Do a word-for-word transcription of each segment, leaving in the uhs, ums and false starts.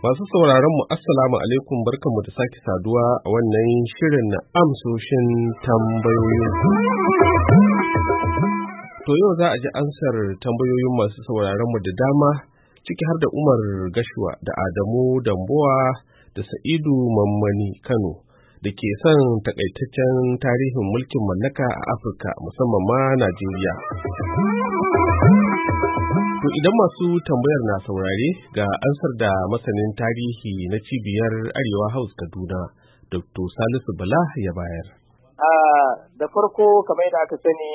Masu sauraron mu assalamu alaikum, barkanmu da sake saduwa a wannan shirin na amsoshin tambayoyin. To yau za a ji ansar tambayoyin masu sauraron mu da dama, ciki har da Umar Gashuwa da Adamu Damboa da Sa'idu Mammani Kano da ke son takaitaccen tarihin mulkin mallaka a Afirka, musamman ma Najeriya. To idan masu tambayar na saurare, ga ansar da masanin tarihi na cibiyar Arewa House Kaduna, Doctor Salisu Bala ya bayar. A da farko kamar yadda aka sani,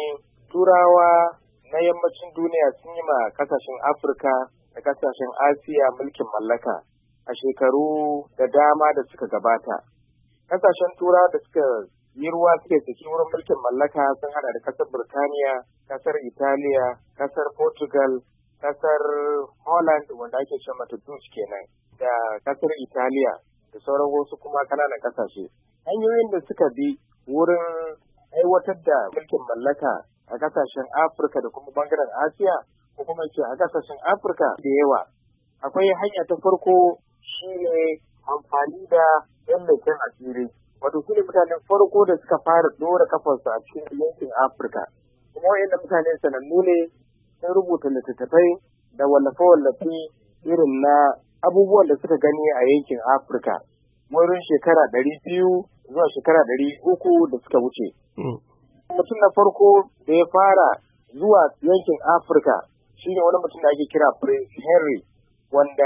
Turawa na yammacin duniya sun yi ma kasashen Afirka da kasashen Asiya mulkin mallaka a shekaru da dama da suka gabata. Kasashen Turawa da suka yi ruwa suke saki wurin mulkin mallaka sun hada da kasar Birtaniya, kasar Italiya, kasar Portugal, kasar Holland wanda ake ce mata Dutch kenan, da kasar Italiya da sauran wasu kuma kananan kasashe. Hanyoyin da suka bi wurin aiwatar da mulkin mallaka a kasashen Afirka da kuma bangaren Asiya, ko kuma ce a kasashen Afirka da yawa. Akwai hanya ta farko shine amfani da yan leken asiri. Wato su ne mutanen farko da suka fara dora kafarsu a cikin yankin Afirka. Kuma wayannan mutane sanannu ne, sun rubuta littattafai da wallafe-wallafe irin na abubuwan da suka gani a yankin Afirka wurin shekara ɗari biyu zuwa shekara ɗari uku da suka wuce. Mutum na farko da ya fara zuwa yankin Afirka shine wani mutum da ake kira Prince Henry, wanda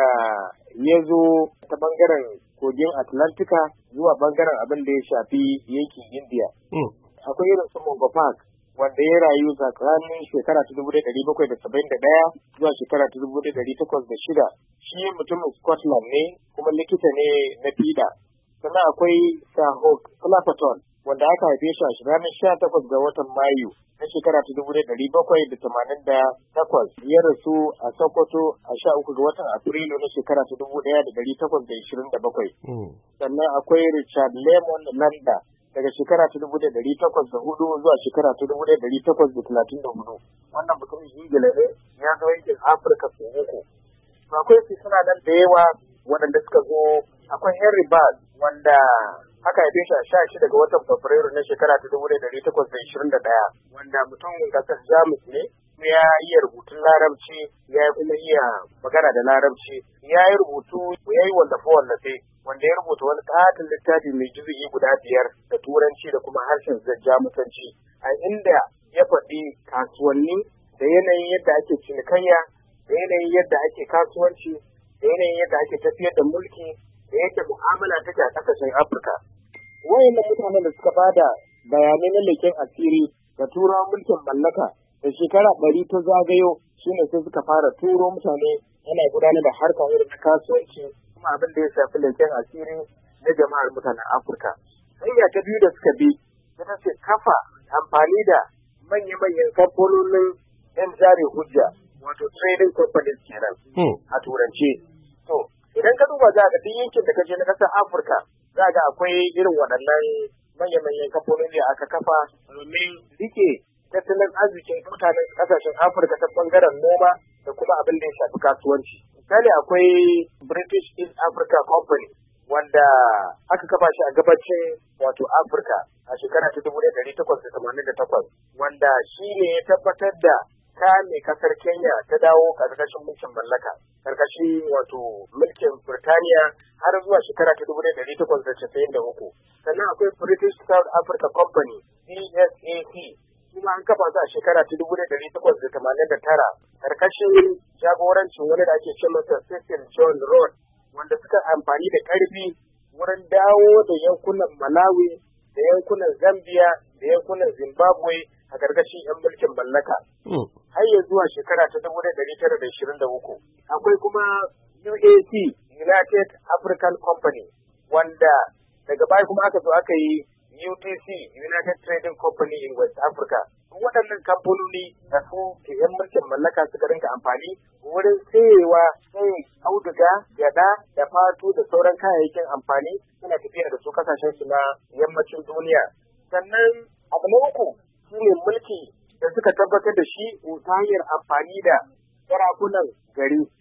ya zo ta bangaren kogin Atlantika zuwa bangaren abin da ya shafi yankin India. Akwai irin su Mungo Park, wanda ya rayu tsakanin shekara ta dubu ɗari bakwai da saba'in da ɗaya zuwa shekara ta dubu ɗari takwas da shida. Shi mutumin Scotland ne kuma likita ne na fiɗa. Sannan akwai Sir Hugh Clapperton, wanda aka haife shi a ranar sha takwas ga watan Mayu na shekara ta dubu ɗari bakwai da tamanin da takwas. Ya rasu a Sokoto a sha uku ga watan Afrilu na shekara ta dubu ɗaya da ɗari takwas da ishirin da bakwai. Sannan akwai Richard Lemon Landa, daga shekara ta dubu da ɗari takwas da hudu zuwa shekara ta dubu da ɗari takwas da talatin da hudu. Wannan mutumin Ingila ne, ya zo yankin Afirka sau uku. Akwai su suna nan da yawa waɗanda suka zo. Akwai Henry Bass, wanda aka haife shi a sha shida ga watan Fabrairu na shekara ta dubu da ɗari takwas da ishirin da ɗaya, wanda mutumin ƙasar Jamus ne. Ya iya rubutun Larabci, ya kuma iya magana da Larabci, ya yi rubutu, ya yi wallafe-wallafe, wanda ya rubuta wani ƙaton littafi mai juzu'i guda biyar da Turanci da kuma harshen Jamusanci, a inda ya faɗi kasuwanni da yanayin yadda ake cinikayya, da yanayin yadda ake kasuwanci, da yanayin yadda ake tafiyar da mulki, da yadda mu'amala take a ƙasashen Afirka. Wayannan mutanen da suka bada bayanai na leken asiri da turawan mulkin mallaka da shekara ɗari ta zagayo, shine sai suka fara turo mutane ana gudanar da harka irin na kasuwanci kuma abin da ya shafi leken asiri na jama'ar mutanen Afirka. Hanya ta biyu da suka bi ita ce kafa amfani da manya-manyan kamfanonin yan jari hujja, wato trading companies kenan a turance. To idan ka duba za ka duk yankin da ka je na ƙasar Afirka, za ga akwai irin waɗannan manya-manyan kamfanoni da aka kafa domin rike tattalin arzikin mutanen ƙasashen Afirka ta bangaren noma da kuma abin da ya shafi kasuwanci. Misali akwai British East Africa Company, wanda aka kafa shi a gabacin wato Afirka a shekara ta dubu ɗari takwas da tamanin da takwas, wanda shi ne ya tabbatar da kame kasar Kenya ta dawo ƙarƙashin mulkin mallaka, ƙarƙashin wato mulkin Birtaniya har zuwa shekara ta dubu ɗari takwas da casa'in da uku. Sannan akwai British South Africa Company, B S A C, kuma an kafa su a shekara ta dubu ɗari takwas da tamanin da tara, ƙarƙashin jagorancin wani da ake ce masa Cecil John Road, wanda suka amfani da ƙarfi wurin dawo da yankunan Malawi, da yankunan Zambia, da yankunan Zimbabwe a ƙarƙashin 'yan mulkin mallaka. Har ya zuwa shekara ta dubu ɗari tara da ishirin da uku. Akwai kuma U A C, United African Company, wanda daga baya kuma aka zo aka yi U T C, United Trading Company in West Africa. Waɗannan kamfanoni da su ke 'yan mulkin mallaka suka rinka amfani wurin sayewa sai auduga, gyaɗa da fatu da sauran kayayyakin amfani suna tafiya da su kasashen su na yammacin duniya. Sannan abu na uku shine mulki da suka tabbatar da shi ta hanyar amfani da sarakunan gari.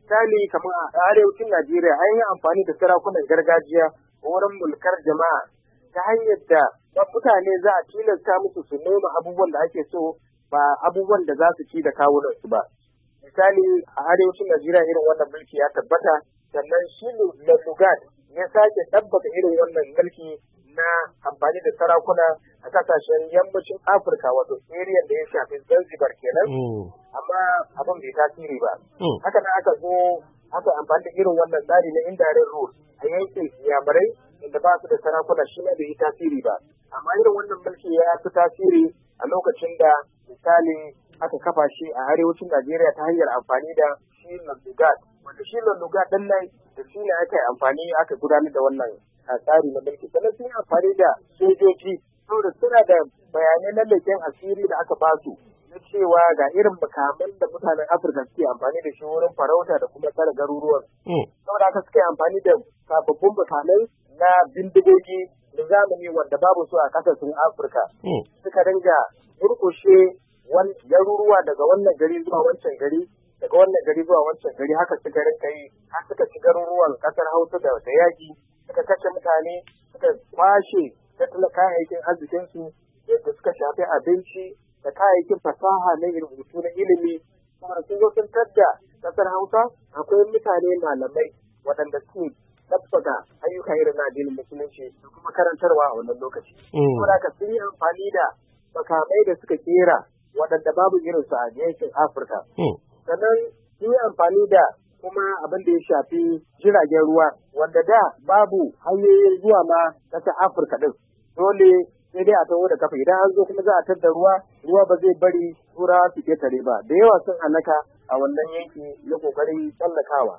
misali kamar a arewacin Najeriya an yi amfani da sarakunan gargajiya wurin mulkar jama'a ta hanyar da mutane za a tilasta musu su noma abubuwan da ake so ba abubuwan da za su ci da kawunansu ba. Misali a arewacin Najeriya irin wannan mulki ya tabbata, sannan shi Lugard ya sake tabbata irin wannan mulki na amfani da sarakuna a kasashen yammacin Afirka wato area da ya shafi Zanzibar kenan, amma abin bai tasiri ba. Haka nan aka zo aka amfani da irin wannan tsari na indirect rule a yankin Iyamurai inda ba su da sarakuna shi ma bai yi tasiri ba. Amma irin wannan mulki ya fi tasiri a lokacin da misali aka kafa shi a arewacin Najeriya ta hanyar amfani da shi Lugard, wanda shi Lugard ɗin nan da shi ne aka yi amfani aka gudanar da wannan tsari na mulki. Sannan sun yi amfani da sojoji saboda suna da bayanai na leken asiri da aka basu na cewa ga irin makaman da mutanen Afirka suke amfani da shi wurin farauta da kuma tsare garuruwan. Saboda haka suka yi amfani da sababbin makamai na bindigogi da zamani wanda babu su a kasashen Afirka. Suka dinga murƙushe garuruwa daga wannan gari zuwa wancan gari, daga wannan gari zuwa wancan gari, haka suka rinka yi har suka ci garuruwan kasar Hausa da da yaƙi, suka kashe mutane, suka kwashe tattalin kayayyakin arzikinsu yadda suka shafi abinci da kayayyakin fasaha na rubutu na ilimi. Kuma sun zo sun tadda kasar Hausa akwai mutane malamai waɗanda suke tabbata ayyuka irin na addinin musulunci da kuma karantarwa a wannan lokaci. Saboda haka sun yi amfani da makamai da suka kera waɗanda babu irinsu a yankin Afirka. Sannan sun yi amfani da kuma abin da ya shafi jiragen ruwa wanda da babu hanyoyin zuwa ma ƙasar Afirka ɗin. Dole sai dai a taho da kafa, idan an zo kuma za a tadda ruwa, ruwa ba zai bari turawa su ketare ba. Da yawa sun halaka a wannan yanki na kokarin tsallakawa.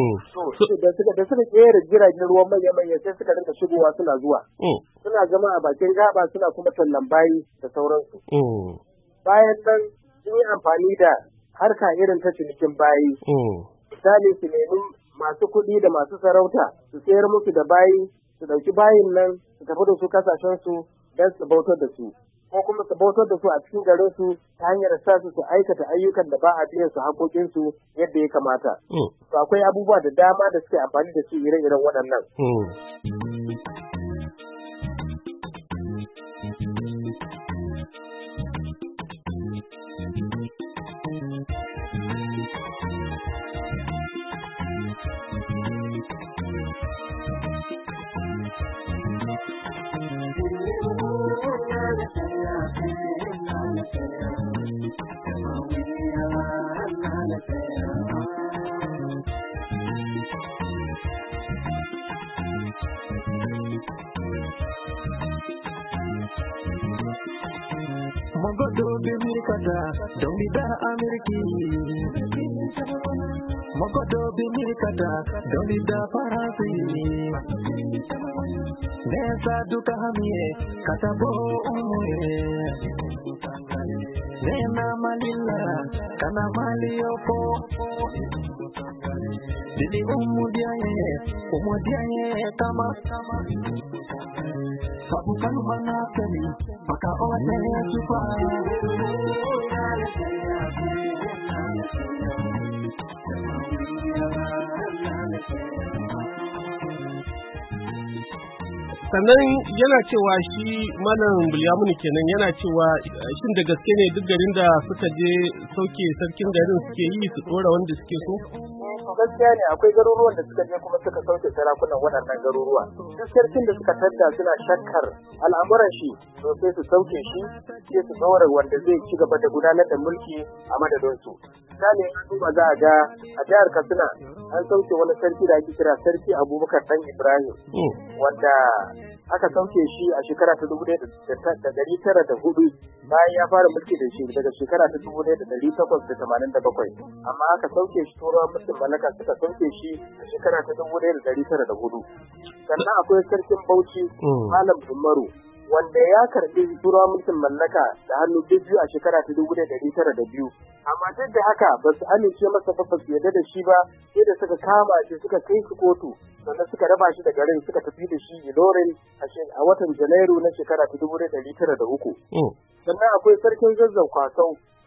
Da suka da suka kera jiragen ruwa manya-manya sai suka rinka shigowa suna zuwa. Suna zama a bakin gaba suna kuma tallan bayi da sauransu. Bayan nan sun yi amfani da harka irin ta cinikin bayi. Misali su nemi masu kuɗi da masu sarauta su sayar musu da bayi, su ɗauki bayin nan su tafi da su kasashen su don su bautar da su, ko kuma su bautar da su a cikin garin su ta hanyar sa su su aikata ayyukan da ba a biyan su haƙoƙin su yadda ya kamata. To akwai abubuwa da dama da suke amfani da su ire-iren waɗannan. Mogodo bimirikata domida Ameriki, Mogodo bimirikata domida Faransi, Nesa duka hamie katabo umure, Nena malila kana maliopo, Dili umudiaye umudiaye kama. Bukan mana kami, maka orang yang suka. Sannan yana cewa shi Malam Bilyaminu kenan yana cewa shin da gaske ne duk garin da suka je sauke sarkin garin suke yi su dora wanda suke so? Gaskiya ne akwai garuruwan da suka je kuma suka sauke sarakunan waɗannan garuruwa. Duk sarkin da suka tadda suna shakkar al'amuran shi to sai su sauke shi sai su ɗora wanda zai ci gaba da gudanar da mulki a madadin su. Misali an duba za a ga a jihar Katsina an sauke wani sarki da ake kira Sarki Abubakar Dan Ibrahim wanda aka sauke shi a shekara ta dubu ɗaya da ɗari tara da hudu bayan ya fara mulki da shi daga shekara ta dubu ɗaya da ɗari takwas da tamanin da bakwai, amma aka sauke shi turawan mulkin mallaka suka sauke shi a shekara ta dubu ɗaya da ɗari tara da hudu. Sannan akwai sarkin Bauchi Malam Umaru wanda ya karɓi turawan mulkin mallaka da hannu biyu a shekara ta dubu ɗaya da ɗari tara da biyu, amma duk da haka ba su amince masa ba ba su yarda da shi ba sai da suka kama shi suka kai shi kotu sannan suka raba shi da garin suka tafi da shi Ilorin a watan Janairu na shekara ta dubu ɗaya da ɗari tara da uku. Sannan akwai sarkin Zazzau Kwasau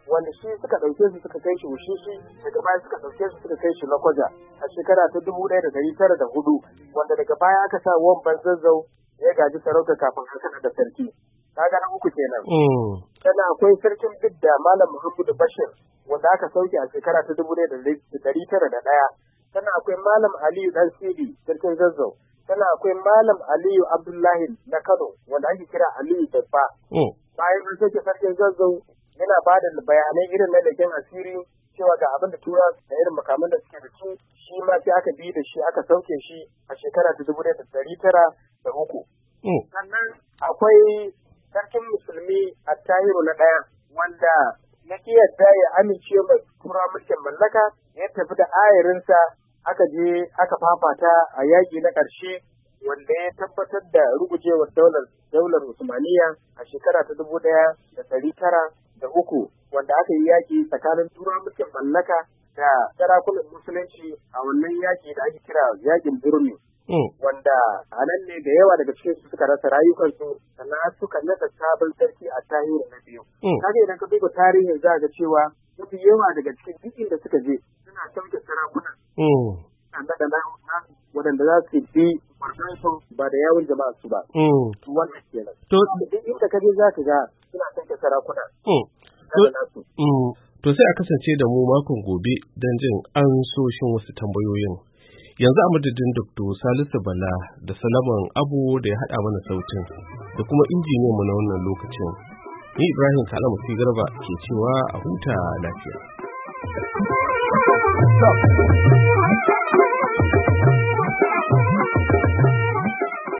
wanda shi suka ɗauke su suka kai shi Wushishi, daga baya suka ɗauke su suka kai shi Lokoja a shekara ta dubu ɗaya da ɗari tara da hudu, wanda daga baya aka sa Wamban Zazzau ya gaji sarauta kafin haka da sarki. Kaga na uku kenan. Sannan akwai sarkin Bidda Malam Muhammadu Bashir wanda aka sauke a shekara ta dubu ɗaya da ɗari tara da ɗaya. Sannan akwai Malam Aliyu Dan Sidi sarkin Zazzau. Sannan akwai Malam Aliyu Abdullahi na Kano wanda ake kira Aliyu Babba. Bayan an sauke sarkin Zazzau yana ba da bayanai irin na leken asiri cewa ga abin da tura da irin makaman da suke da su, shi ma sai aka bi da shi aka sauke shi a shekara ta dubu ɗaya da ɗari tara da uku. Sannan akwai sarkin musulmi a Tahiru na ɗaya wanda ya yadda ya amince mai tura mulkin mallaka, ya tafi da ayarinsa aka je aka fafata a yaƙi na ƙarshe wanda ya tabbatar da rugujewar daular daular Usmaniya a shekara ta dubu ɗaya da ɗari tara da uku, wanda aka yi yaƙi tsakanin turawan mulkin mallaka da sarakunan musulunci a wannan yaƙi da ake kira yaƙin Burmi. Wanda a nan ne da yawa daga cikin su suka rasa rayukansu, sannan suka nada sabon sarki a Tahiru na biyu. Kaga idan ka duba tarihin za ga cewa mafi yawa daga cikin duk inda suka je suna sauke sarakuna. Waɗanda za su bi farkansu ba da yawun jama'a su ba. Wannan kenan. To duk inda ka je za ka ga suna sauke sarakuna. To sai a kasance da mu makon gobe don jin ansoshin wasu tambayoyin. Yanzu a madadin Doktor Salisu Bala da Salaman Abu da ya haɗa mana sautin da kuma injiniyan mu na wannan lokacin. Ni Ibrahim Kalamu Garba ke cewa a huta lafiya.